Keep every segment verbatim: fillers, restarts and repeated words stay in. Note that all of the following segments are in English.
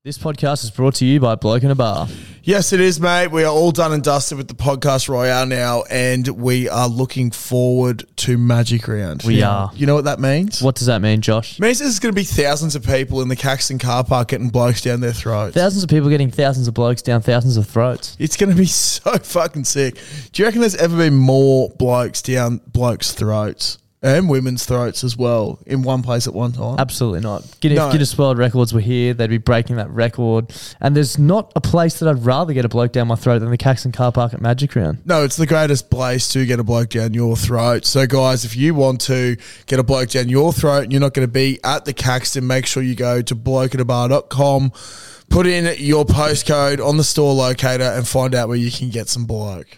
This podcast is brought to you by Bloke in a Bar. Yes, it is, mate. We are all done and dusted with the podcast Royale now, and we are looking forward to Magic Round. We yeah. are. You know what that means? What does that mean, Josh? It means there's going to be thousands of people in the Caxton car park getting blokes down their throats. Thousands of people getting thousands of blokes down thousands of throats. It's going to be so fucking sick. Do you reckon there's ever been more blokes down blokes' throats? And women's throats as well in one place at one time? Absolutely not. Guinness, No. Guinness World Records were here. They'd be breaking that record. And there's not a place that I'd rather get a bloke down my throat than the Caxton car park at Magic Round. No, it's the greatest place to get a bloke down your throat. So, guys, if you want to get a bloke down your throat and you're not going to be at the Caxton, make sure you go to bloke in a bar dot com, put in your postcode on the store locator and find out where you can get some bloke.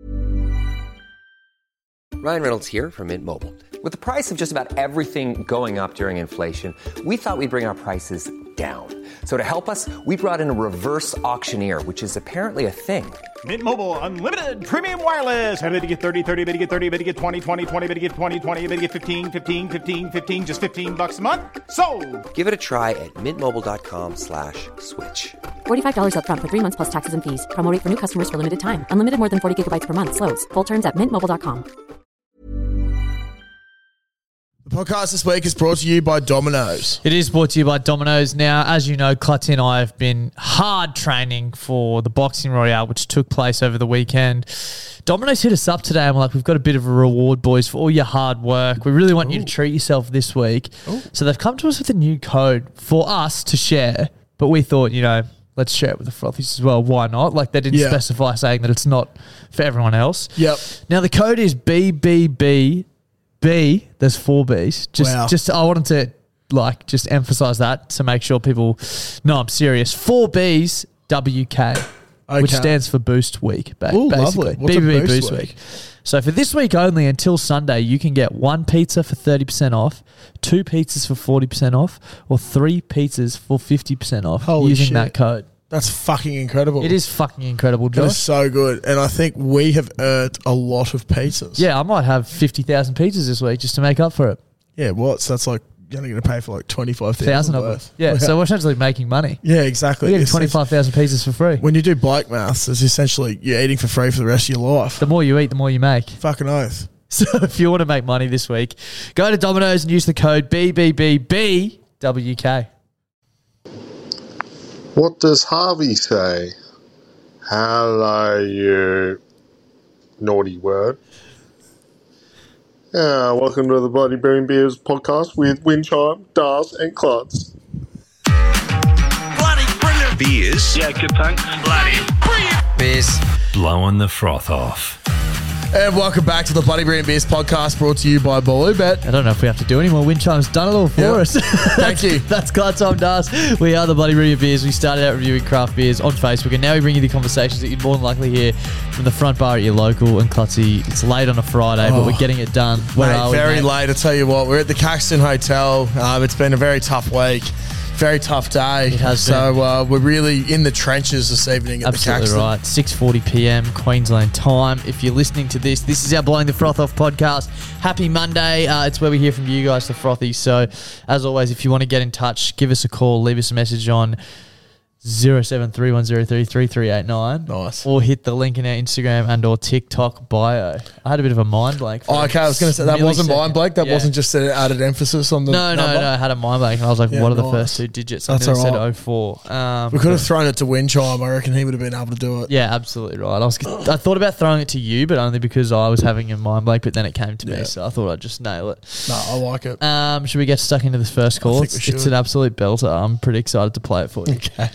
Ryan Reynolds here from Mint Mobile. With the price of just about everything going up during inflation, we thought we'd bring our prices down. So to help us, we brought in a reverse auctioneer, which is apparently a thing. Mint Mobile Unlimited Premium Wireless. How to get thirty, thirty, how to get thirty, how to get twenty, twenty, twenty, how to get twenty, twenty, how to get fifteen, fifteen, fifteen, fifteen, just fifteen bucks a month? Sold! Give it a try at mintmobile.com slash switch. forty-five dollars up front for three months plus taxes and fees. Promo rate for new customers for limited time. Unlimited more than forty gigabytes per month. Slows full terms at mint mobile dot com. The podcast this week is brought to you by Domino's. It is brought to you by Domino's. Now, as you know, Clutty and I have been hard training for the Boxing Royale, which took place over the weekend. Domino's hit us up today and we're like, we've got a bit of a reward, boys, for all your hard work. We really want Ooh. you to treat yourself this week. Ooh. So they've come to us with a new code for us to share, but we thought, you know, let's share it with the frothies as well. Why not? Like, they didn't yeah. specify saying that it's not for everyone else. Yep. Now, the code is B B B B. There's four B's. Just, wow. just I wanted to, like, just emphasize that to make sure people know I'm serious. Four B's, W K, okay. which stands for Boost Week, ba- Ooh, basically. Lovely. What's B B B a Boost, Boost week? week. So for this week only until Sunday, you can get one pizza for thirty percent off, two pizzas for forty percent off, or three pizzas for fifty percent off Holy using shit. that code. That's fucking incredible. It is fucking incredible, Josh. That is so good. And I think we have earned a lot of pizzas. Yeah, I might have fifty thousand pizzas this week just to make up for it. Yeah, what? So that's like, you're only going to pay for like twenty-five thousand of worth. them. Yeah, wow. so we're essentially making money. Yeah, exactly. We're getting twenty-five thousand pizzas for free. When you do bike maths, it's essentially you're eating for free for the rest of your life. The more you eat, the more you make. Fucking oath. So if you want to make money this week, go to Domino's and use the code B B B B W K. What does Harvey say? Hello, you naughty word. Yeah, welcome to the Bloody Brilliant Beers podcast with Windchime, Dars, and Klutz. Bloody Brilliant Beers. Yeah, good thanks. Bloody Brilliant Beers. Blowing the froth off. And welcome back to the Bloody Brilliant Beers podcast brought to you by Ballybet. I don't know if we have to do any more. Windchime's done it all for yep. us. Thank you. That's Clark Tom Das. We are the Bloody Brilliant Beers. We started out reviewing craft beers on Facebook, and now we bring you the conversations that you'd more than likely hear from the front bar at your local. And Clutzy, it's late on a Friday, oh, but we're getting it done. Where mate, are we, very mate? late. I tell you what, we're at the Caxton Hotel. Um, it's been a very tough week. Very tough day. It has so uh, we're really in the trenches this evening at Absolutely the Caxton. right. six forty p.m. Queensland time. If you're listening to this, this is our Blowing the Froth Off podcast. Happy Monday. Uh, it's where we hear from you guys, the frothies. So as always, if you want to get in touch, give us a call, leave us a message on zero seven three one zero three three three eight nine. Nice. Or hit the link in our Instagram and or TikTok bio. I had a bit of a mind blank. Oh, okay, I was going to say, that wasn't mind blank. That yeah. wasn't just an added emphasis on the No, number. no, no. I had a mind blank and I was like, Yeah, what are the nice. first two digits? I That's nearly all said right. oh four. Um, We could have thrown it to Windchime. I reckon he would have been able to do it. Yeah, absolutely right. I was, I thought about throwing it to you, but only because I was having a mind blank, but then it came to Yeah. me, so I thought I'd just nail it. No, I like it. Um, should we get stuck into this first call? think It's, we should. it's an absolute belter. I'm pretty excited to play it for you. Okay.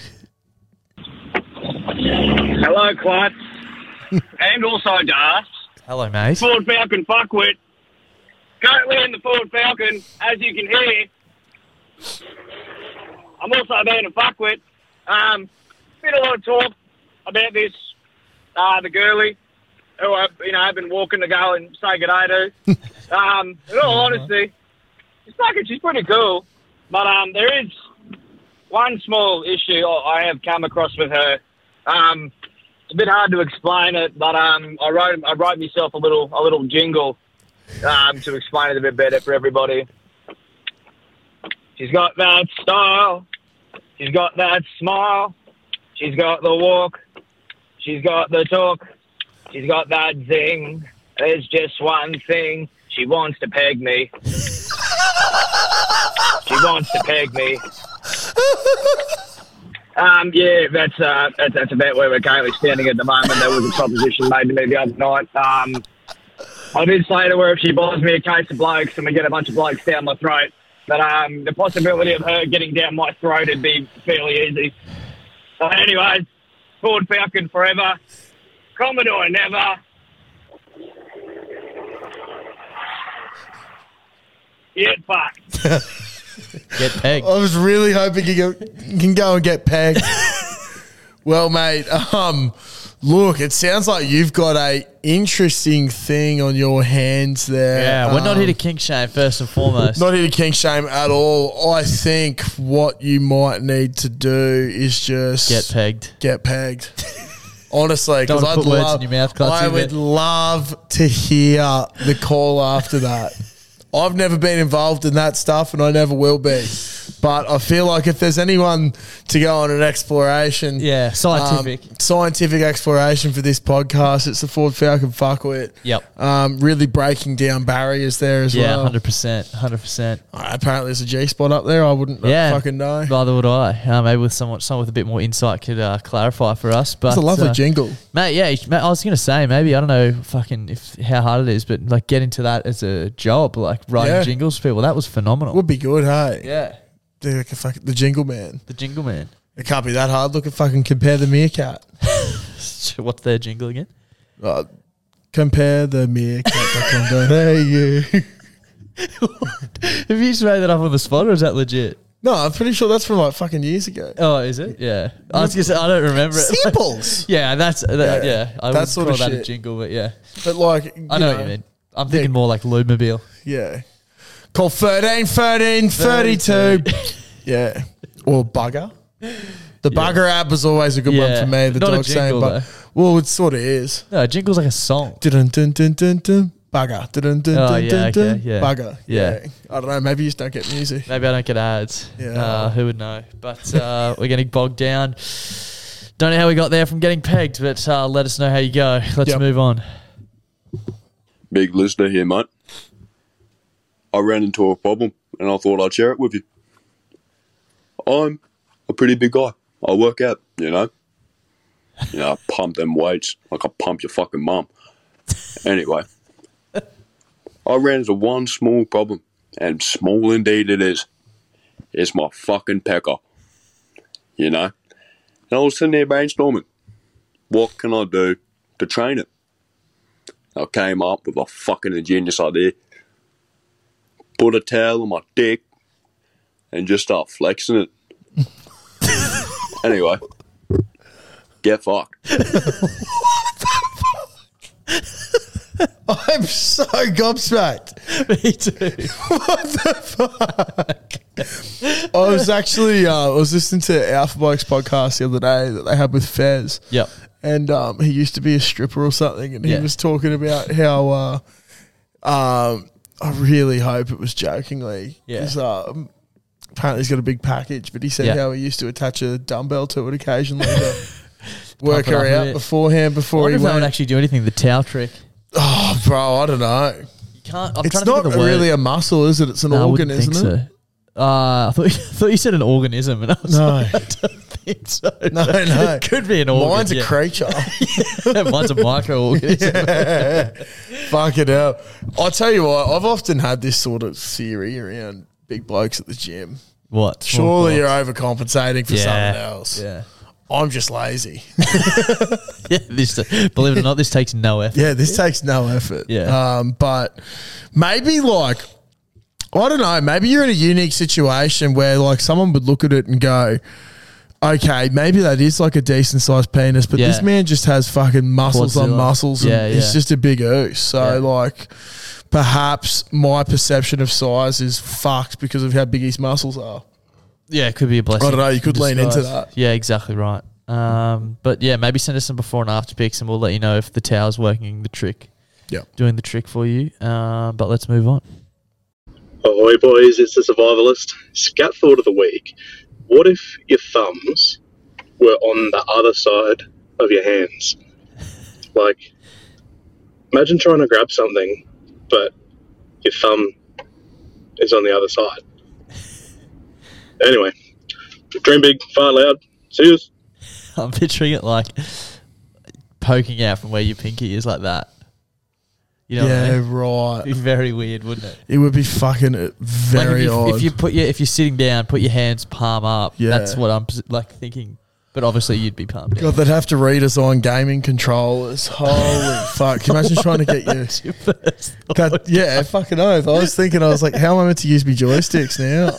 Hello, Klutz. And also Das. Hello, mate. Ford Falcon fuckwit. Currently in the Ford Falcon, as you can hear. I'm also being a fuckwit. Um, been a lot of talk about this, uh, the girlie, who I've, you know, I've been walking to go and say good day to. um, in all honesty, she's fucking, she's pretty cool. But um, there is one small issue I have come across with her. Um, it's a bit hard to explain it, but um, I wrote I wrote myself a little a little jingle um, to explain it a bit better for everybody. She's got that style, She's got that smile. She's got the walk. She's got the talk. She's got that zing. There's just one thing. She wants to peg me. She wants to peg me. Um, yeah, that's, uh, that's that's about where we're currently standing at the moment. There was a proposition made to me the other night. Um, I did say to her if she buys me a case of blokes and we get a bunch of blokes down my throat, that um, the possibility of her getting down my throat would be fairly easy. So anyways, Ford Falcon forever. Commodore never. Get fucked. Get pegged. I was really hoping you, go, you can go and get pegged. Well, mate, um, look, it sounds like you've got a interesting thing on your hands there. Yeah, we're not Um, here to kink shame first and foremost. Not here to king shame at all. I think what you might need to do is just Get pegged. Get pegged. Honestly, Don't because I'd put words love, in your mouth, Clutzy, I would but- love to hear the call after that. I've never been involved in that stuff, and I never will be. But I feel like if there's anyone to go on an exploration, Yeah, scientific. um, scientific exploration for this podcast, it's the Ford Falcon Fuckwit. Yep. Um, really breaking down barriers there as Yeah, well. one hundred percent. one hundred percent. Uh, apparently, there's a G spot up there. I wouldn't Yeah. fucking know. Neither would I. Uh, maybe with someone, someone with a bit more insight could uh, clarify for us. But It's a lovely uh, jingle. mate. Yeah, mate, I was gonna say maybe I don't know fucking if how hard it is, but like get into that as a job, like writing Yeah. jingles for people. That was phenomenal. Would be good, hey? Yeah, They're like a fuck, the jingle man. the jingle man. It can't be that hard. Look at fucking Compare the Meerkat. What's their jingle again? Uh, compare the Meerkat. I'm going, hey, you. Have you just made that up on the spot, or is that legit? No, I'm pretty sure that's from like fucking years ago. Oh, is it? Yeah. I was gonna say I don't remember it. Samples. yeah, that's that, Yeah, yeah. I that would sort call of that a shit. jingle, but yeah, But like, you I know, what you mean. I'm thinking more like Lubmobile. Yeah. Call thirteen, thirteen, thirty-two. Yeah. Or Bugger. The Bugger app was always a good Yeah. one for me. The Not a dog saying, jingle, but though. well, it sort of is. No, jingle's like a song. Dun dun dun dun dun. Bugger. Dun dun Oh, dun yeah, dun okay, dun. yeah. Bugger. Yeah. I don't know. Maybe you just don't get music. Maybe I don't get ads. Yeah. Uh, who would know? But uh, we're getting bogged down. Don't know how we got there from getting pegged, but uh, let us know how you go. Let's Yep. move on. Big listener here, mate. I ran into a problem and I thought I'd share it with you. I'm a pretty big guy. I work out, you know. You know, I pump them weights like I pump your fucking mum. Anyway, I ran into one small problem, and small indeed it is. It's my fucking pecker. You know? And I was sitting there brainstorming. What can I do to train it? I came up with a fucking ingenious idea. Put a towel on my dick and just start flexing it. Anyway, get fucked. I'm so gobsmacked. Me too. What the fuck? I was actually, uh, I was listening to Alpha Bikes podcast the other day that they had with Fez. Yep. And um, he used to be a stripper or something, and Yeah. he was talking about how uh, um, I really hope it was jokingly. Yeah. 'Cause, um, apparently he's got a big package, but he said Yeah. how he used to attach a dumbbell to it occasionally to work Pump it her up a out bit. beforehand I before wonder he if that would went. actually do anything. The towel trick. Oh, bro, I don't know. You can't. I'm It's trying to not think of the really word. a muscle, is it? It's an No, I organ, wouldn't think isn't it? so. Uh, I thought, I thought you said an organism, and I was No. like, I don't think so. No, no. It could be an organ. Mine's a yeah. creature. Mine's a microorganism. Fuck it out. I'll tell you what, I've often had this sort of theory around big blokes at the gym. What? Surely Oh, you're God. overcompensating for Yeah. someone else. Yeah. I'm just lazy. Yeah. This, believe it or not, this takes no effort. Yeah, this takes no effort. Yeah. Um, but maybe like, I don't know, maybe you're in a unique situation where like someone would look at it and go, okay, maybe that is like a decent sized penis, but Yeah. this man just has fucking muscles on Quadzilla. muscles and Yeah, it's yeah. just a big oos. So Yeah. like, perhaps my perception of size is fucked because of how big his muscles are. Yeah, it could be a blessing. I don't know, you could lean into Disguise. that. Yeah, exactly right. Um, but yeah, maybe send us some before and after pics, and we'll let you know if the towel's working the trick. Yeah. Doing the trick for you. Um, but let's move on. Ahoy, boys, it's the Survivalist. Scat thought of the week. what if your thumbs were on the other side of your hands? Like, imagine trying to grab something, but your thumb is on the other side. Anyway, dream big, fart loud. See yous. I'm picturing it like poking out from where your pinky is like that. You know yeah, what I mean? right. It'd be very weird, wouldn't it? It would be fucking uh, very like if you, odd. If you put your, if you're sitting down, put your hands palm up. Yeah. That's what I'm like thinking. But obviously, you'd be palm down. God, they'd have to redesign gaming controllers. Holy fuck. Can you imagine trying to get you... your first God, yeah, fucking oath. I was thinking, I was like, how am I meant to use my joysticks now?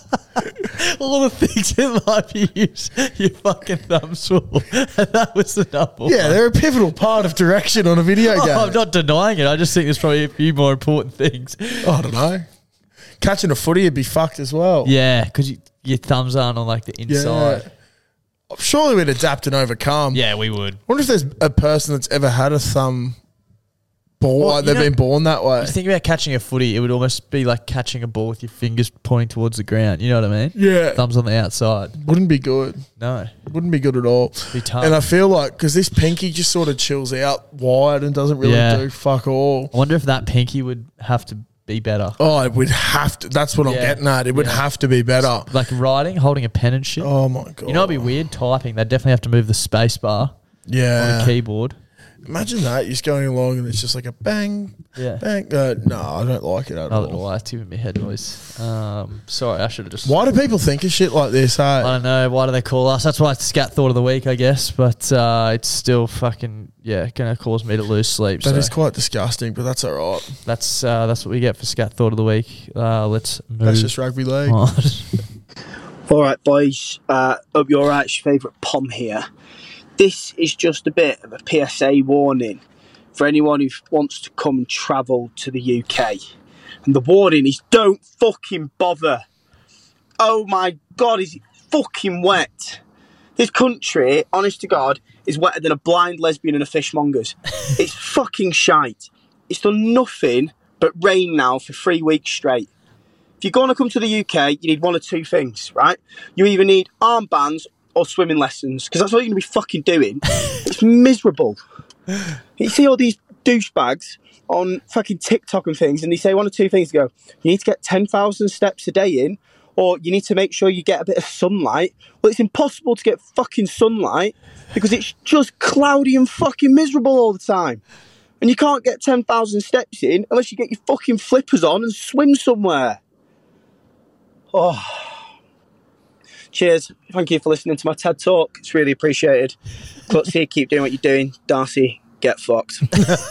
All the things in life you use your fucking thumbs for. And that was the number one. Yeah, they're a pivotal part of direction on a video Oh, game. I'm not denying it. I just think there's probably a few more important things. Oh, I don't know. Catching a footy would be fucked as well. Yeah, because you, your thumbs aren't on like the inside. Yeah. Surely we'd adapt and overcome. Yeah, we would. I wonder if there's a person that's ever had a thumb ball, Well, like you they've know- been born that way. You think about catching a footy, it would almost be like catching a ball with your fingers pointing towards the ground. You know what I mean? Yeah. Thumbs on the outside. Wouldn't be good. No. Wouldn't be good at all. Be tough. And I feel like, because this pinky just sort of chills out wide and doesn't really Yeah. do fuck all. I wonder if that pinky would have to be better. Oh, it would have to. That's what I'm Yeah. getting at. It would Yeah. have to be better. Like writing, holding a pen and shit. Oh, my God. You know, it'd be weird typing. They'd definitely have to move the space bar on Yeah. the keyboard. Imagine that. You're just going along and it's just like a bang, Yeah. bang. Uh, no, I don't like it at Neither all. do I. It's giving me head noise. Um, sorry, I should have just. Why do people think of shit like this, hey? I don't know. Why do they call us? That's why it's Scat Thought of the Week, I guess. But uh, it's still fucking, yeah, going to cause me to lose sleep. That so is quite disgusting, but that's all right. That's uh, that's what we get for Scat Thought of the Week. Uh, let's move That's just rugby league. on. All right, boys. Uh, hope you're all right. It's your favourite Pom here. This is just a bit of a P S A warning for anyone who wants to come and travel to the U K. And the warning is don't fucking bother. Oh my God, is it fucking wet? This country, honest to God, is wetter than a blind lesbian in a fishmonger's. It's fucking shite. It's done nothing but rain now for three weeks straight. If you're going to come to the U K, you need one or two things, right? You either need armbands or swimming lessons, because that's all you're going to be fucking doing. It's miserable. You see all these douchebags on fucking TikTok and things, and they say one or two things. They go, you need to get ten thousand steps a day in, or you need to make sure you get a bit of sunlight. Well, it's impossible to get fucking sunlight because it's just cloudy and fucking miserable all the time. And you can't get ten thousand steps in unless you get your fucking flippers on and swim somewhere. Oh. Cheers. Thank you for listening to my TED Talk. It's really appreciated. Clutzy, keep doing what you're doing. Darcy, get fucked.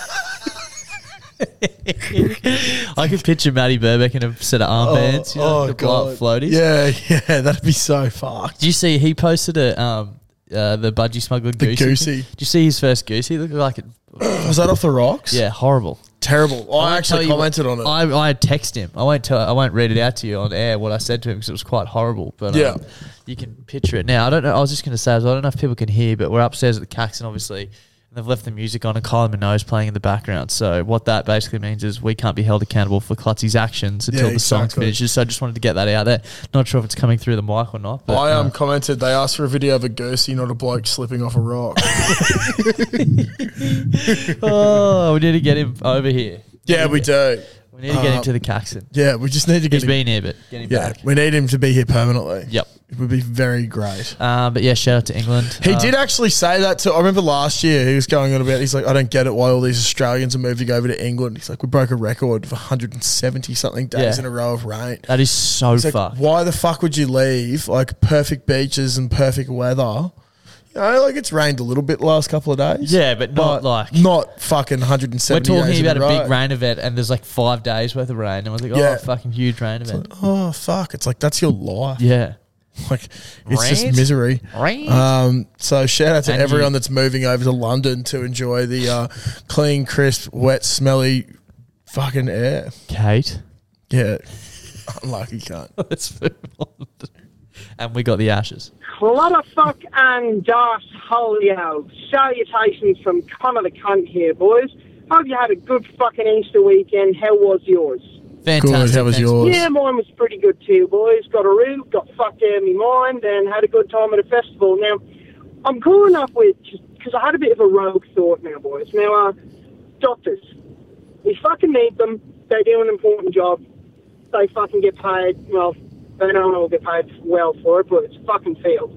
I could picture Matty Burbeck in a set of armbands. you know, oh, the blow God. up floaties. Yeah, yeah, that'd be so fucked. Did you see he posted a um uh, the budgie smuggler The goosey? goosey. Did you see his first goosey? It looked like it. Was that off the rocks? Yeah, horrible. Terrible. I, won't actually tell you commented what- on it. I I text him. I won't tell. I won't read it out to you on air what I said to him because it was quite horrible. But um, Yeah. you can picture it now. I don't know. I was just going to say, as well, I don't know if people can hear, but we're upstairs at the Caxton, obviously. And they've left the music on, and Kylie Minogue's playing in the background. So what that basically means is we can't be held accountable for Clutzy's actions until Yeah, the song exactly. finishes. So I just wanted to get that out there. Not sure if it's coming through the mic or not. But, I um, uh, commented they asked for a video of a goosey, not a bloke slipping off a rock. oh, we need to get him over here. Yeah, we do. We need to get him Um, to the Caxton. Yeah, we just need to get He's him. been here, but get him Yeah, back. we need him to be here permanently. Yep. It would be very great. Um, but yeah, shout out to England. He Um, did actually say that too. I remember last year he was going on about, he's like, I don't get it why all these Australians are moving over to England. He's like, we broke a record of one hundred seventy something days Yeah. in a row of rain. That is so He's like, fucked. why the fuck would you leave like perfect beaches and perfect weather? You know, like it's rained a little bit the last couple of days. Yeah, but not like- not fucking one hundred We're seventy talking days in about a row. big rain event, and there's like five days worth of rain, and I was like, oh, Yeah. fucking huge rain event. Oh fuck! It's like that's your life. Yeah. Like it's Rain? just misery. Rain? Um, so shout out to And everyone you- that's moving over to London to enjoy the uh, clean, crisp, wet, smelly, fucking air. Kate. Yeah, unlucky cunt. Let's move on. And we got the ashes. Clutterfuck and Das Holio. Salutations from Connor the Cunt here, boys. Hope you had a good fucking Easter weekend. How was yours? Fantastic. Good. How was yours? Yeah, mine was pretty good too, boys. Got a root, got fucked out of my mind, and had a good time at a festival. Now, I'm calling up with, because I had a bit of a rogue thought now, boys. Now, uh, doctors, we fucking need them. They do an important job. They fucking get paid, well, they don't all get paid well for it, but it's a fucking field.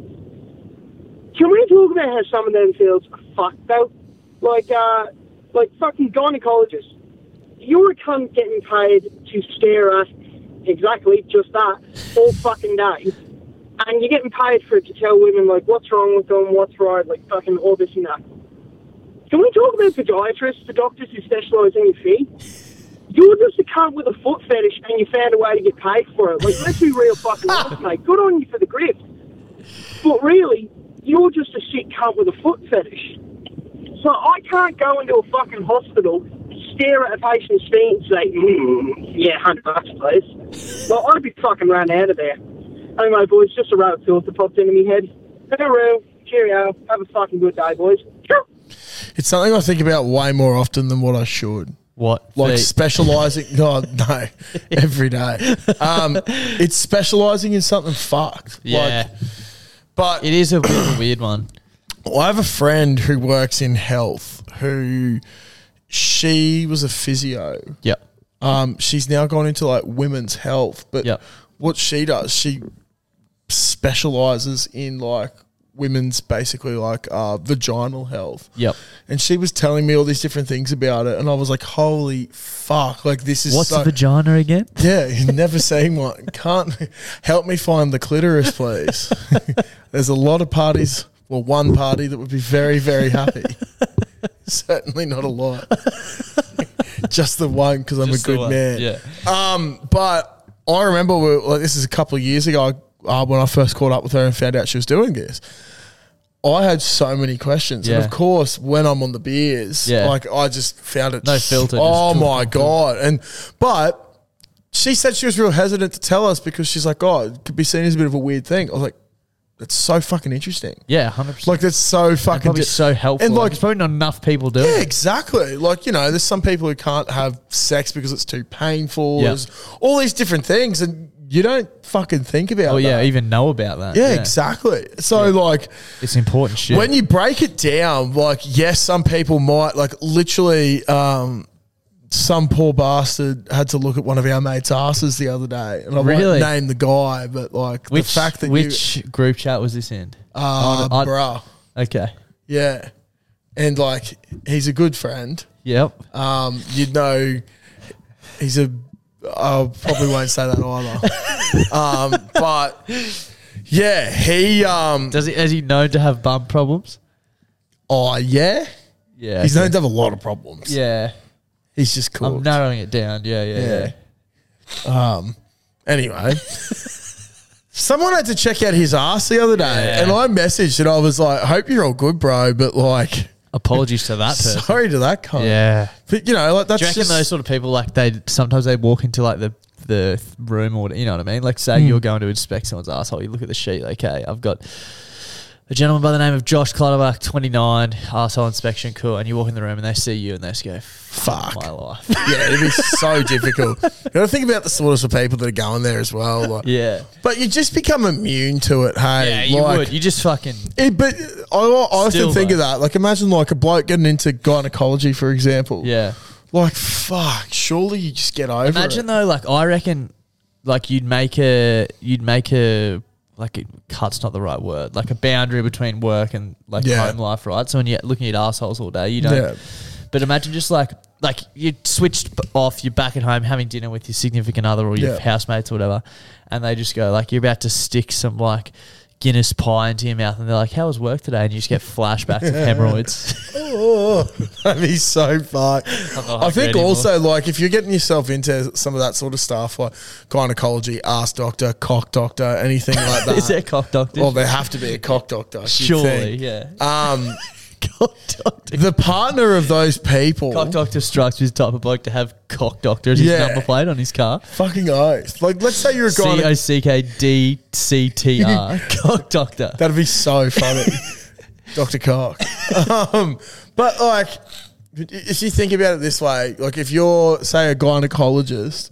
Can we talk about how some of them fields are fucked, though? Like, uh, like fucking gynecologists. You're a cunt getting paid to stare at exactly just that all fucking day. And you're getting paid for it to tell women, like, what's wrong with them, what's right, like, fucking all this and that. Can we talk about podiatrists, the doctors who specialise in your feet? You're just a cunt with a foot fetish and you found a way to get paid for it. Like, let's be real fucking honest, mate. Good on you for the grift. But really, you're just a shit cunt with a foot fetish. So I can't go into a fucking hospital, stare at a patient's feet and say, mm, yeah, one hundred bucks, please. Well, I'd be fucking run out of there. Anyway, boys, just a road thought that popped into my head. Hooroo, cheerio, have a fucking good day, boys. It's something I think about way more often than what I should. What? Like Feet? specialising. Oh, no, every day. Um, it's specialising in something fucked. Yeah. Like, but it is a bit of a weird one. I have a friend who works in health who she was a physio. Yep. Um, she's now gone into like women's health, but yep. what she does, she specialises in like women's basically like uh, vaginal health. Yep. And she was telling me all these different things about it, and I was like, "Holy fuck! Like this is what's so- a vagina again?" Yeah, you've never seen one. Can't help me find the clitoris, please. There's a lot of parties. Well, one party that would be very, very happy. Certainly not a lot. Just the one because I'm Just a the good one, man. yeah. Um, but I remember we were, like this is a couple of years ago uh, when I first caught up with her and found out she was doing this. I had so many questions, Yeah. and of course, when I'm on the beers, Yeah. like I just found it No filter, Oh just- my god! And but she said she was real hesitant to tell us because she's like, "Oh, it could be seen as a bit of a weird thing." I was like, "That's so fucking interesting." Yeah, one hundred percent. Like that's so fucking probably di- so helpful. And like, like, there's probably not enough people doing yeah, it. exactly. Like you know, there's some people who can't have sex because it's too painful. Yeah. There's all these different things, and you don't fucking think about. Oh yeah, that. even know about that. Yeah, exactly. So like, it's important shit. when you break it down, like yes, some people might like literally. Um, some poor bastard had to look at one of our mates' asses the other day, and I Really? won't name the guy, but like which the fact that which you, group chat was this in? uh, Oh, I- bruh, Okay. yeah, and like he's a good friend. Yep. Um, you'd know he's a. I probably won't say that either. um, but yeah, he um. Does he? Is he known to have bum problems? Oh yeah, Yeah. he's okay. known to have a lot of problems. Yeah. He's just cool. I'm narrowing it down. Yeah, yeah, yeah. Um. Anyway, someone had to check out his ass the other day, Yeah. and I messaged and I was like, "I hope you're all good, bro." But like, Apologies to that person. sorry to that cunt. Yeah. But you know, like that's Do you reckon just those sort of people, like they sometimes they walk into like the the room or you know what I mean? Like say Mm. you're going to inspect someone's asshole, you look at the sheet. Okay, I've got a gentleman by the name of Josh Clutterbuck, twenty-nine, asshole inspection, cool. And you walk in the room and they see you and they just go, "Fuck my life." yeah, it'd be so difficult. You got to think about the sorts of people that are going there as well. Like, Yeah. but you just become immune to it. Hey, Yeah, you like, would. You just fucking. It, but I, I often Still, think though. of that. Like, imagine like a bloke getting into gynecology, for example. Yeah. Like, fuck. Surely you just get over Imagine it. though, like I reckon, like you'd make a, you'd make a, like it, cut's not the right word, like a boundary between work and like Yeah. home life, right? So when you're looking at assholes all day, you don't. Yeah. But imagine just like, like you switched b- off, you're back at home having dinner with your significant other or your Yeah. housemates or whatever, and they just go like, you're about to stick some like Guinness pie into your mouth, and they're like, "How was work today?" And you just get flashbacks of hemorrhoids. Oh, that'd be so fucked. not I hungry think anymore. also, like, if you're getting yourself into some of that sort of stuff, like gynecology, ass doctor, cock doctor, anything like that. Is there a cock doctor? Well, there have to be a cock doctor. you'd Surely, think. yeah. Um, Cock doctor. the partner of those people. Cock doctor strikes me as the type of bloke to have cock doctor as his Yeah. number plate on his car. Fucking oath. Like, let's say you're a C guy. O C K D C T R. Cock doctor. That'd be so funny. Doctor Cock. Um, but, like, if you think about it this way, like, if you're, say, a gynecologist, Yep.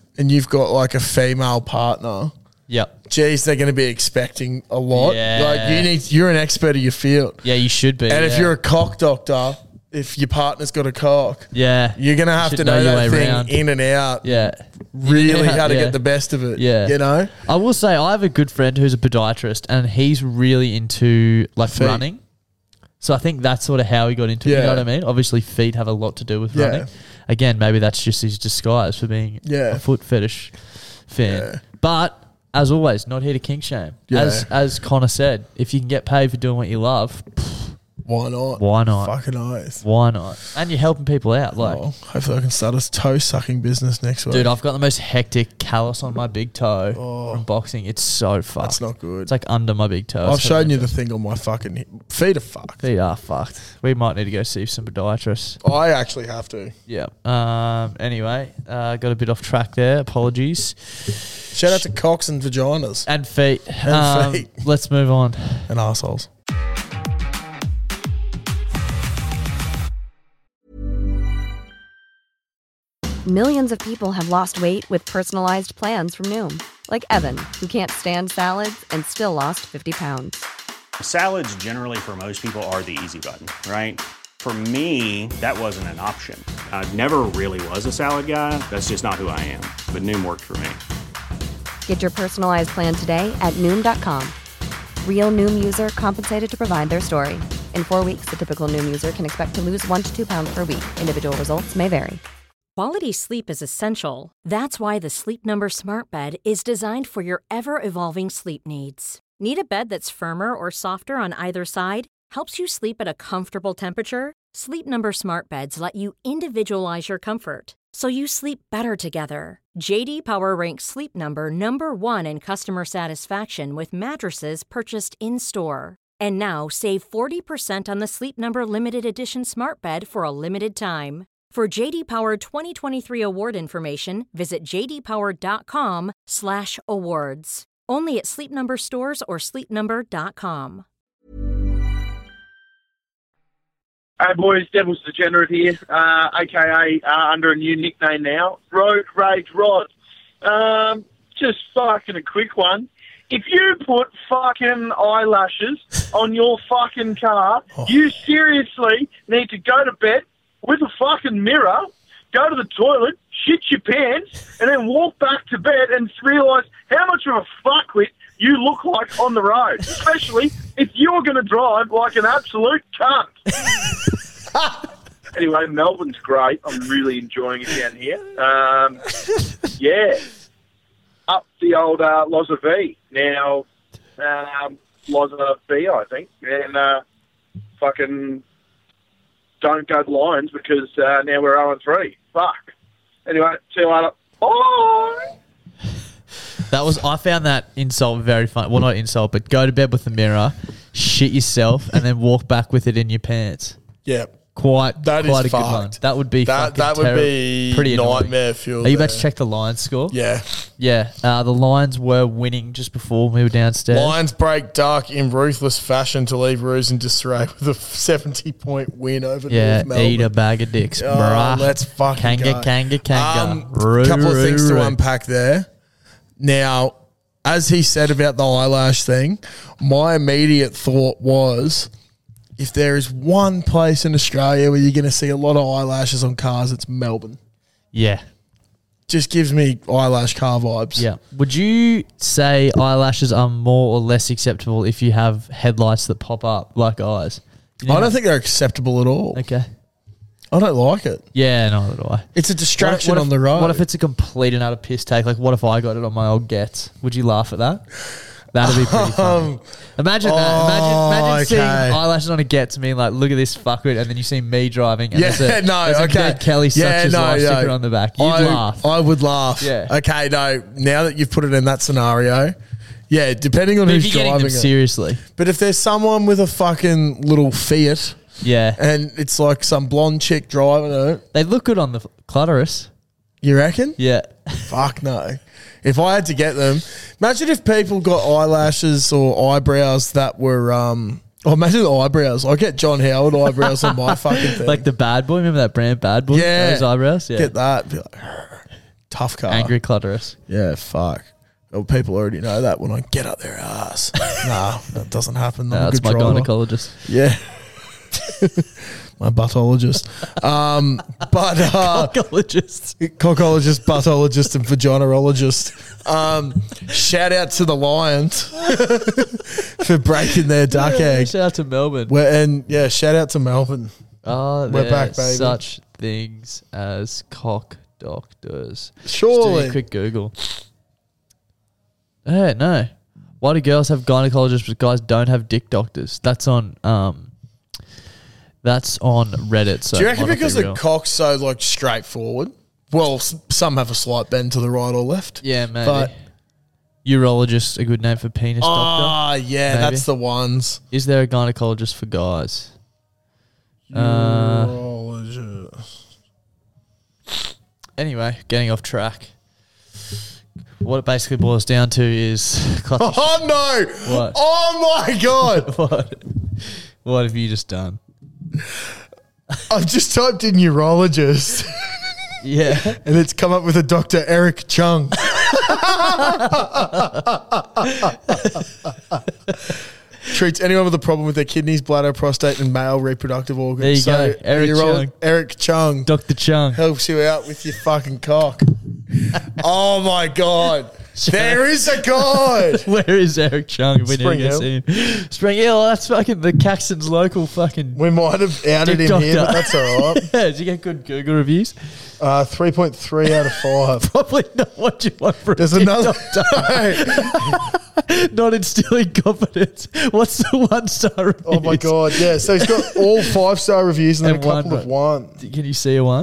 and you've got like a female partner, Yep. geez, they're going to be expecting a lot. Yeah. Like you need, you're an expert of your field. Yeah, you should be. And yeah. if you're a cock doctor, if your partner's got a cock, yeah, you're going to have should to know, know your that way thing round. in and out. Yeah. Really Yeah, how to yeah. get the best of it. Yeah. You know? I will say I have a good friend who's a podiatrist and he's really into like Feet. running. So I think that's sort of how he got into it. You Yeah. know what I mean? Obviously feet have a lot to do with Yeah. running. Again, maybe that's just his disguise for being Yeah. a foot fetish fan. But as always, not here to kink shame. Yeah. As as Connor said, if you can get paid for doing what you love, why not? Why not? Fucking oath. Why not? And you're helping people out. Like, Oh, hopefully I can start a toe sucking business next week. dude, I've got the most hectic callus on my big toe from boxing. It's so fucked. That's not good. It's like under my big toe. I've It's shown hurting. you the thing on my fucking hip. Feet are fucked. Feet are fucked. We might need to go see some podiatrists. I actually have to. Yeah. Um. Anyway, uh, got a bit off track there. Apologies. Shout out to cocks and vaginas. And feet. And Um, feet. Let's move on. And assholes. Millions of people have lost weight with personalized plans from Noom. Like Evan, who can't stand salads and still lost fifty pounds. Salads generally for most people are the easy button, right? For me, that wasn't an option. I never really was a salad guy. That's just not who I am. But Noom worked for me. Get your personalized plan today at Noom dot com. Real Noom user compensated to provide their story. In four weeks, the typical Noom user can expect to lose one to two pounds per week. Individual results may vary. Quality sleep is essential. That's why the Sleep Number Smart Bed is designed for your ever-evolving sleep needs. Need a bed that's firmer or softer on either side? Helps you sleep at a comfortable temperature? Sleep Number Smart Beds let you individualize your comfort, so you sleep better together. J D Power ranks Sleep Number number one in customer satisfaction with mattresses purchased in-store. And now save forty percent on the Sleep Number Limited Edition Smart Bed for a limited time. For J D Power twenty twenty-three award information, visit j d power dot com slash awards. Only at Sleep Number stores or sleep number dot com. Hey boys, Devil's Degenerate here, uh, aka uh, under a new nickname now, Road Rage Rod. Um, just fucking a quick one. If you put fucking eyelashes on your fucking car, Oh. you seriously need to go to bed with a fucking mirror, go to the toilet, shit your pants, and then walk back to bed and realise how much of a fuckwit you look like on the road, especially if you're going to drive like an absolute cunt. Anyway, Melbourne's great. I'm really enjoying it down here. Um, yeah. Up the old uh, Loza V. Now, um, Loza B, I think. And uh, fucking don't go the Lions because uh, now we're oh and three. Fuck. Anyway, see you later. Bye. That was I found that insult very funny. Well, not insult, but go to bed with a mirror, shit yourself, and then walk back with it in your pants. Yeah. Quite, That is quite a good fucked. one. That would be That- fucking that would terri- be pretty annoying. nightmare fuel Are you about there. to check the Lions score? Yeah. Yeah. Uh, the Lions were winning just before we were downstairs. Lions break dark in ruthless fashion to leave Roos in disarray with a seventy-point win over Yeah, North Melbourne. eat a bag of dicks, Oh, bruh. let's fucking Kanga, go. kanga, kanga. Um, Roo, couple of roo, things to roo. unpack there. Now, as he said about the eyelash thing, my immediate thought was, if there is one place in Australia where you're going to see a lot of eyelashes on cars, it's Melbourne. Yeah. Just gives me eyelash car vibes. Yeah. Would you say eyelashes are more or less acceptable if you have headlights that pop up like eyes? You I know- don't think they're acceptable at all. Okay. I don't like it. Yeah, neither do I. It's a distraction What if- on the road. What if it's a complete and utter piss take? Like, what if I got it on my old Gets? Would you laugh at that? That'd be pretty funny. Um, Imagine that. Imagine, oh, imagine seeing okay. eyelashes on a Gets and being like, look at this fuckwit, and then you see me driving. And Yeah, there's a, no, there's a okay. dead Kelly sucks Yeah, his no, life no. sticker on the back. You'd I, laugh. I would laugh. Yeah. Okay, no, now that you've put it in that scenario, yeah, depending on But if who's you're getting driving them it. seriously. But if there's someone with a fucking little Fiat Yeah. and it's like some blonde chick driving it, They look good on the clitoris. you reckon? Yeah. Fuck no. If I had to get them, imagine if people got eyelashes or eyebrows that were, um, oh, imagine the eyebrows. I get John Howard eyebrows on my fucking thing. Like the Bad Boy. Remember that brand Bad Boy? Yeah. Those eyebrows? Yeah. Get that. Be like, tough car. Angry clitoris. Yeah, fuck. Well, people already know that when I get up their ass. Nah, that doesn't happen. No, I'm a that's good my driver. gynecologist. Yeah. My buttologist. Um, but uh, Cockologist. Cockologist, buttologist, and vaginologist. Um, shout out to the Lions for breaking their duck egg. Shout out to Melbourne. We're, and yeah, shout out to Melbourne. Oh, We're there back, baby. Such things as cock doctors. Surely. Just do a quick Google. Hey, no. Why do girls have gynecologists but guys don't have dick doctors? That's on um, that's on Reddit. So Do you reckon might not because be the real. cock's so like straightforward? Well, s- some have a slight bend to the right or left. Yeah, maybe. But Urologist, a good name for penis doctor. ah, yeah, Maybe. that's the ones. Is there a gynecologist for guys? Uh, Urologist. anyway, getting off track. What it basically boils down to is clutch. Oh no! What? Oh my god! what? What have you just done? I've just typed in urologist. Yeah. And it's come up with a Doctor Eric Chung. Treats anyone with a problem with their kidneys, bladder, prostate, and male reproductive organs. There you go. Eric urolo- Chung. Eric Chung. Doctor Chung. Helps you out with your fucking cock. Oh my god. There is a god. Where is Eric Chung? We Spring need to go Hill. see him. Spring Hill, that's fucking the Caxton's local fucking. We might have outed dick him here, doctor. but that's all right. Yeah, did you get good Google reviews? Uh, three point three out of five. Probably not what you want for There's a dick another. doctor. Not instilling confidence. What's the one star review? Oh my god, yeah. So he's got all five star reviews and then And a couple one, of one. Can you see a one?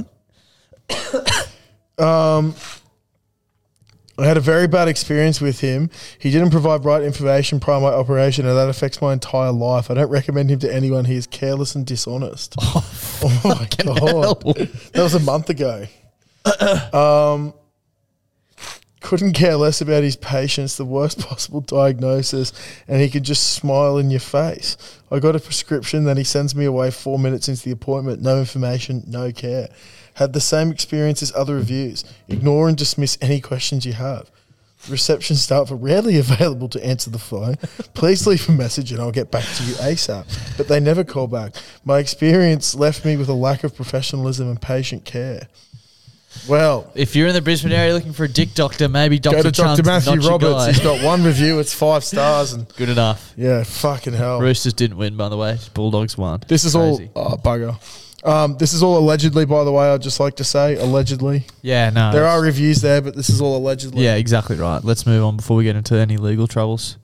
Um, I had a very bad experience with him. He didn't provide right information prior to my operation, and that affects my entire life. I don't recommend him to anyone. He is careless and dishonest. Oh, my god, hell. that was a month ago. um, couldn't care less about his patients. The worst possible diagnosis, and he could just smile in your face. I got a prescription, then he sends me away four minutes into the appointment. No information, no care. Had the same experience as other reviews. Ignore and dismiss any questions you have. Reception staff are rarely available to answer the phone. Please leave a message and I'll get back to you ASAP. But they never call back. My experience left me with a lack of professionalism and patient care. Well, If you're in the Brisbane area looking for a dick doctor, maybe Doctor go to Doctor Chung's Matthew not your Roberts. guy. He's got one review. It's five stars. And Good enough. yeah, fucking hell. Roosters didn't win, by the way. Bulldogs won. This is Crazy. all oh, bugger. Um, this is all allegedly, by the way. I'd just like to say allegedly. Yeah, no. There are reviews there, but this is all allegedly. Yeah, exactly right. Let's move on before we get into any legal troubles.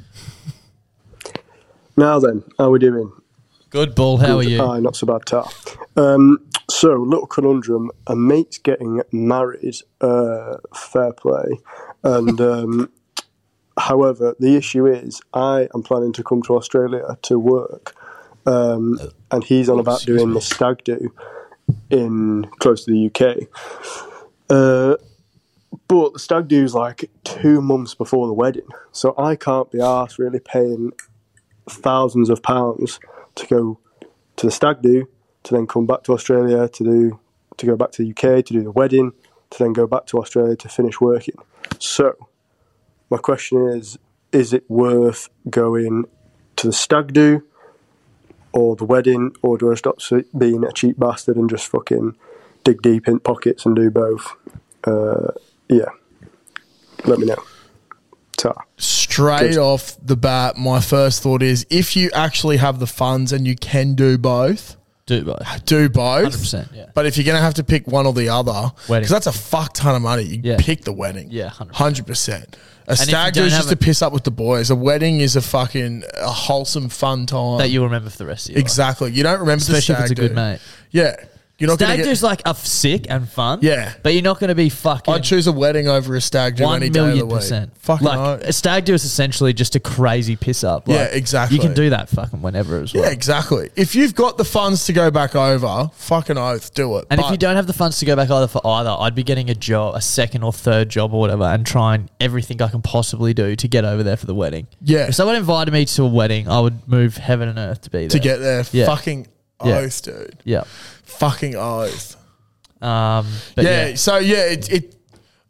Now then, how are we doing? Good, Bull. How are Good. you? Aye, not so bad, tar. Um, so, little conundrum. A mate's getting married, uh, fair play. And, um, however, the issue is I am planning to come to Australia to work. Um, and he's on about doing the stag do in close to the U K. Uh, but the stag do is like two months before the wedding. So I can't be arsed really paying thousands of pounds to go to the stag do, to then come back to Australia to do to go back to the U K to do the wedding, to then go back to Australia to finish working. So my question is, is it worth going to the stag do or the wedding, or do I stop being a cheap bastard and just fucking dig deep in pockets and do both? Uh, yeah. Let me know. Ta. Straight Good. off the bat, my first thought is if you actually have the funds and you can do both, Do both. do both. one hundred percent, yeah. But if you're going to have to pick one or the other, Wedding. because that's a fuck ton of money, you Yeah. pick the wedding. Yeah, one hundred percent. one hundred percent. A And if you stag do don't is have just to it- piss up with the boys. A wedding is a fucking a wholesome, fun time. That you'll remember for the rest of your life. Exactly. You don't remember Especially the if stag it's a good do. mate. Yeah. You're not going Stag to do's get... like a f- sick and fun. Yeah. But you're not going to be fucking... I'd choose a wedding over a stag do One any day of the million week. percent. Fucking like oath. a stag do is essentially just a crazy piss up. Like, Yeah, exactly. You can do that fucking whenever as well. Yeah, exactly. If you've got the funds to go back over, fucking oath, do it. And But if you don't have the funds to go back either for either, I'd be getting a job, a second or third job or whatever, and trying everything I can possibly do to get over there for the wedding. Yeah. If someone invited me to a wedding, I would move heaven and earth to be there. to get there, Yeah. fucking Yeah. oath, dude. Yeah. Fucking oath. Um, but yeah, yeah. So yeah, it, it.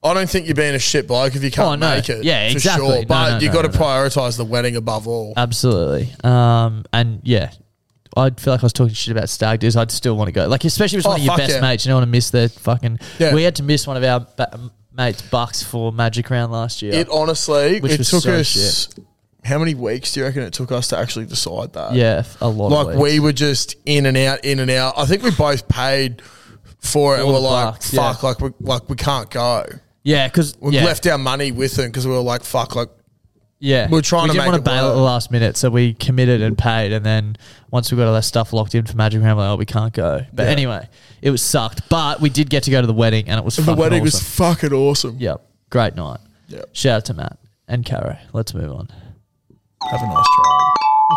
I don't think you're being a shit bloke if you can't Oh, no. make it. Yeah, for exactly. Sure. No, But no, you no, got to no, no. prioritise the wedding above all. Absolutely. Um, and yeah, I feel like I was talking shit about stag do's. I'd still want to go. Like, especially if it's Oh, one of your fuck best yeah. mates. You don't want to miss their fucking. Yeah. We had to miss one of our ba- mates' bucks for Magic Round last year. It honestly, Which it was took so us. shit. How many weeks do you reckon it took us to actually decide that? Yeah, a lot of Like weeks. we were just in and out, in and out. I think we both paid for it. All and we're the like, bucks, fuck, yeah. like we like we can't go. Yeah, because We yeah. left our money with them because we were like, fuck, like Yeah, we were trying we to didn't make want it to bail work. at the last minute, so we committed and paid. And then once we got all that stuff locked in for Magic Round, we're like, oh, we can't go. But Yeah. anyway, it was sucked. But we did get to go to the wedding, and it was The fucking wedding awesome. was fucking awesome. Yep, great night. Yep. Shout out to Matt and Caro. Let's move on. Have a nice drive.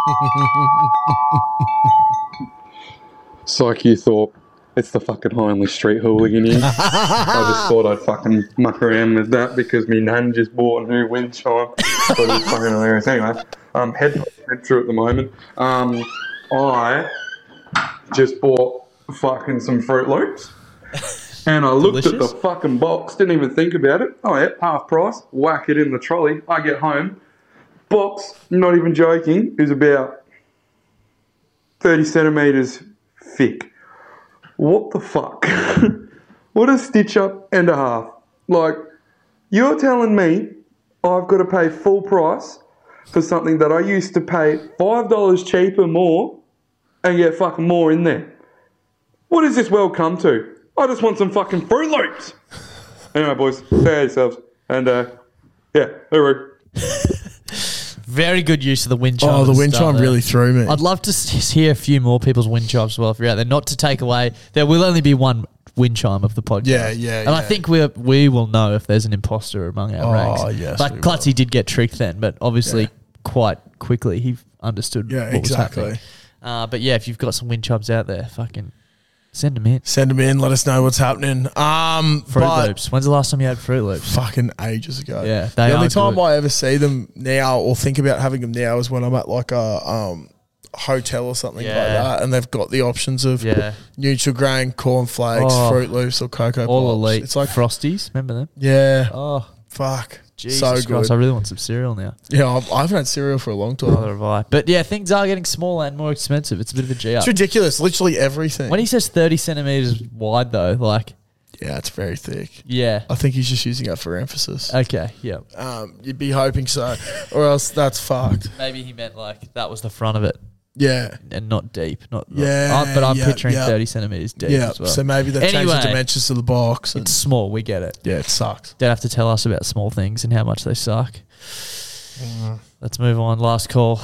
It's like you thought it's the fucking Hindley Street hooligan here. I just thought I'd fucking muck around with that because me nan just bought a new wind chime. But it's fucking hilarious. Anyway, um, head through at the moment. Um, I just bought fucking some Fruit Loops. And I looked at the Delicious. fucking box, didn't even think about it. Oh yeah, half price, whack it in the trolley. I get home, box, not even joking, is about thirty centimetres thick. What the fuck? What a stitch up and a half. Like, you're telling me I've got to pay full price for something that I used to pay five dollars cheaper more and get fucking more in there. What does this world come to? I just want some fucking Fruit Loops. Anyway, boys, stay out yourselves. And, uh, yeah, hooroo. Very good use of the wind chime. Oh, at the wind start chime there. really threw me. I'd love to s- hear a few more people's wind chimes as well if you're out there. Not to take away, there will only be one wind chime of the podcast. Yeah, yeah, And I yeah. think we we will know if there's an imposter among our Oh, ranks. yes, Like we Clutzy did get tricked then, but obviously Yeah. quite quickly he understood Yeah, what was exactly. happening. Uh, but yeah, if you've got some wind chimes out there, fucking send them in. Send them in. Let us know what's happening. Um, Fruit but Loops. When's the last time you had Fruit Loops? fucking ages ago. Yeah, they the only are time good. I ever see them now or think about having them now is when I'm at like a um, hotel or something like Yeah. that, and they've got the options of Yeah. neutral grain, cornflakes, Oh. Fruit Loops, or Cocoa All Pops. elite. It's like Frosties. Remember them? yeah, Oh, fuck, Jesus so Christ. good. I really want some cereal now. Yeah, I've, I haven't had cereal for a long time. Neither have I. But yeah, things are getting smaller and more expensive. It's a bit of a G up. It's ridiculous. Literally everything. When he says thirty centimeters wide, though, like, yeah, it's very thick. yeah. I think he's just using it for emphasis. Okay, yeah. Um, you'd be hoping so, or else that's fucked. Maybe he meant like that was the front of it Yeah. and not deep. Not not- Yeah, uh, but I'm yeah, picturing yeah. thirty centimeters deep Yeah, as well. so maybe they've changed Anyway, the dimensions of the box. And It's small. We get it. yeah, it sucks. Don't have to tell us about small things and how much they suck. Mm. Let's move on. Last call.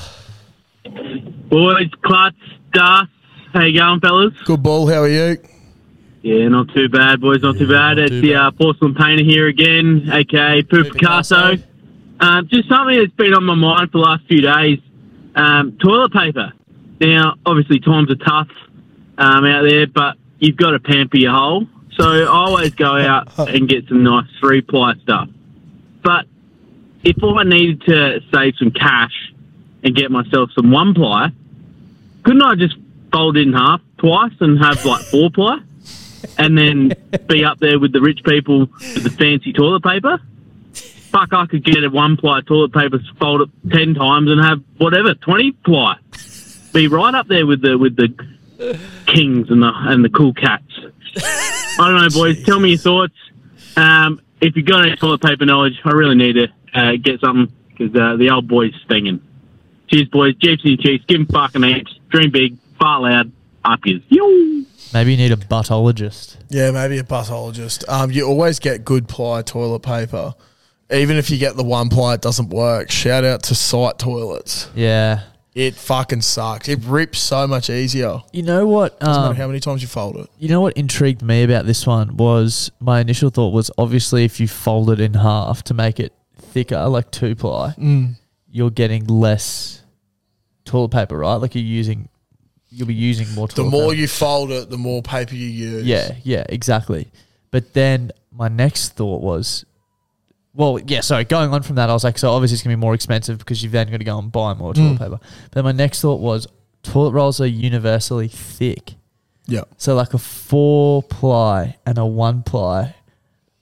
Boys, Klutz, Das, how you going, fellas? Good ball. How are you? Yeah, not too bad, boys, not too bad. not It's too the uh, Porcelain Painter here again, a k a. Pooh Picasso. Um, just something that's been on my mind for the last few days. Um, toilet paper. Now, obviously, times are tough um, out there, but you've got to pamper your hole. So I always go out and get some nice three-ply stuff. But if I needed to save some cash and get myself some one-ply, couldn't I just fold it in half twice and have like four-ply? And then be up there with the rich people with the fancy toilet paper? Fuck, I could get a one-ply toilet paper, fold it ten times and have whatever, twenty-ply. Be right up there with the with the kings and the and the cool cats. I don't know, boys. Tell me your thoughts. Um, if you've got any toilet paper knowledge, I really need to uh, get something because uh, the old boy's stinging. Cheers, boys. Jeeps and Chiefs. Give 'em fucking heaps. Dream big. Fart loud. Up yours. Yo! Maybe you need a buttologist. Yeah, maybe a butologist. Um, you always get good ply toilet paper. Even if you get the one ply, it doesn't work. Shout out to Sight Toilets. Yeah. It fucking sucks. It rips so much easier. You know what? Doesn't Um, matter how many times you fold it. You know what intrigued me about this one was my initial thought was obviously if you fold it in half to make it thicker, like two ply, Mm. you're getting less toilet paper, right? Like you're using, you'll be using more The toilet more paper. you fold it, the more paper you use. Yeah, yeah, exactly. But then my next thought was, well, yeah, sorry, going on from that, I was like, so obviously it's going to be more expensive because you've then got to go and buy more toilet Mm. paper. But then my next thought was toilet rolls are universally thick. Yeah. So like a four ply and a one ply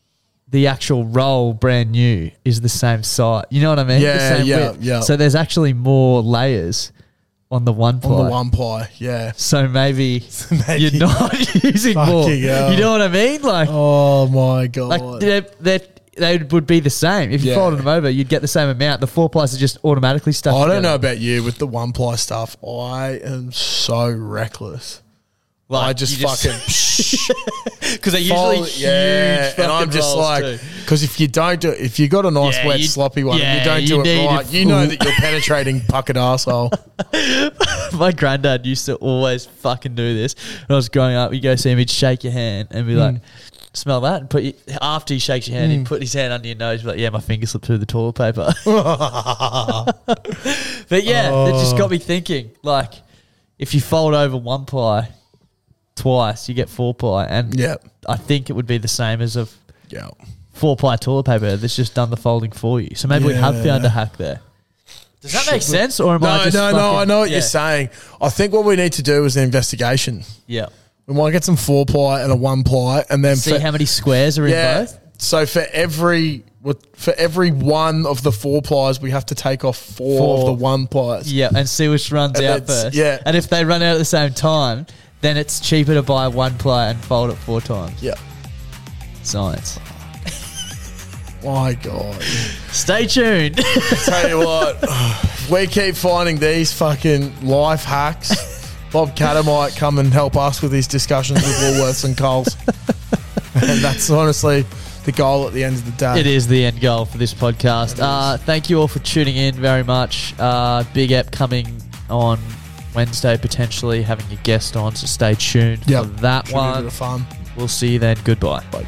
the actual roll brand new is the same size. You know what I mean? Yeah, the same yeah, width. yeah. So there's actually more layers on the one ply. On the one ply, yeah. So maybe, Maybe. you're not using more. Fucking hell. You know what I mean? Like, Oh my god. like they're, they're, they would be the same. If you Yeah. folded them over, you'd get the same amount. The four plies are just automatically stuck I don't together. know about you with the one ply stuff. I am so reckless. Like, I just you just- fucking Because they're usually fold- huge. yeah, and I'm fucking just rolls like, too. because if you don't do, if you got a nice Yeah, wet you- sloppy one, yeah, and you don't you do need it a right, you know full- that you're penetrating puckered asshole. My granddad used to always fucking do this. When I was growing up, you go see him, he'd shake your hand and be like, Mm. smell that? And put you, after he shakes your hand, Mm. he'd put his hand under your nose, be like, yeah, my finger slipped through the toilet paper. But yeah, that just got me thinking, like, if you fold over one ply twice, you get four ply. And Yeah. I think it would be the same as a f- Yeah. four ply toilet paper that's just done the folding for you. So maybe we have Yeah. found a hack there. Does that make sense? Or am no, I just no, no, fucking- I know what yeah. you're saying. I think what we need to do is an investigation. Yeah. We might get some four ply and a one ply, and then See for- how many squares are in yeah. both? So for every for every one of the four plies, we have to take off four, Four. of the one plies. Yeah, and see which runs And out it's- first. yeah. And if they run out at the same time, then it's cheaper to buy one ply and fold it four times. Yeah. Science. My God. Stay tuned. Tell you what, we keep finding these fucking life hacks. Bob Catter might come and help us with these discussions with Woolworths and Coles. And that's honestly the goal at the end of the day. It is the end goal for this podcast. Uh, thank you all for tuning in very much. Uh, Big Ep coming on Wednesday, potentially having a guest on, so stay tuned Yep. for that Should be a one. bit of fun. We'll see you then. Goodbye. Bye.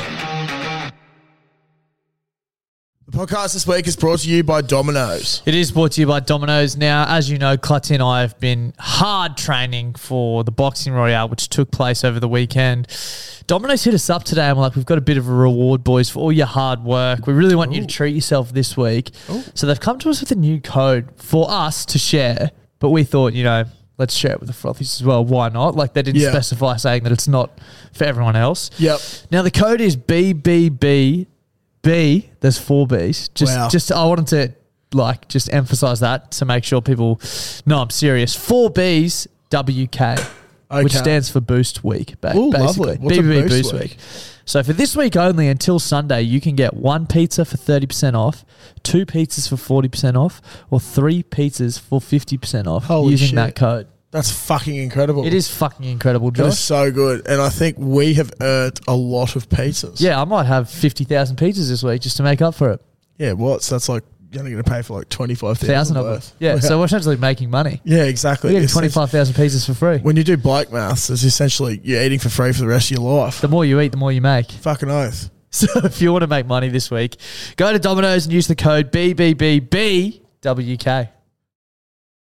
The podcast this week is brought to you by Domino's. It is brought to you by Domino's. Now, as you know, Clutty and I have been hard training for the Boxing Royale, which took place over the weekend. Domino's hit us up today and we're like, we've got a bit of a reward, boys, for all your hard work. We really want Ooh. you to treat yourself this week. Ooh. So they've come to us with a new code for us to share, but we thought, you know, let's share it with the frothies as well. Why not? Like, they didn't Yeah. specify saying that it's not for everyone else. Yep. Now, the code is B B B B. There's four B's. Just, Wow. just I wanted to like just emphasize that to make sure people know I'm serious. Four B's W K, which Okay. stands for Boost Week. Ba- Ooh, basically, lovely. What's a B B B Boost Boost Week? Week. So for this week only until Sunday, you can get one pizza for thirty percent off, two pizzas for forty percent off, or three pizzas for fifty percent off Holy using shit. that code. That's fucking incredible. It is fucking incredible, That is Josh. so good. And I think we have earned a lot of pizzas. Yeah, I might have fifty thousand pizzas this week just to make up for it. Yeah, what? So that's like, you're only going to pay for like twenty-five thousand Thousand of them. worth. Yeah, so we're essentially making money. Yeah, exactly. We're getting It's- twenty-five thousand pizzas for free. When you do bike maths, it's essentially you're eating for free for the rest of your life. The more you eat, the more you make. Fucking oath. So if you want to make money this week, go to Domino's and use the code B B B B W K.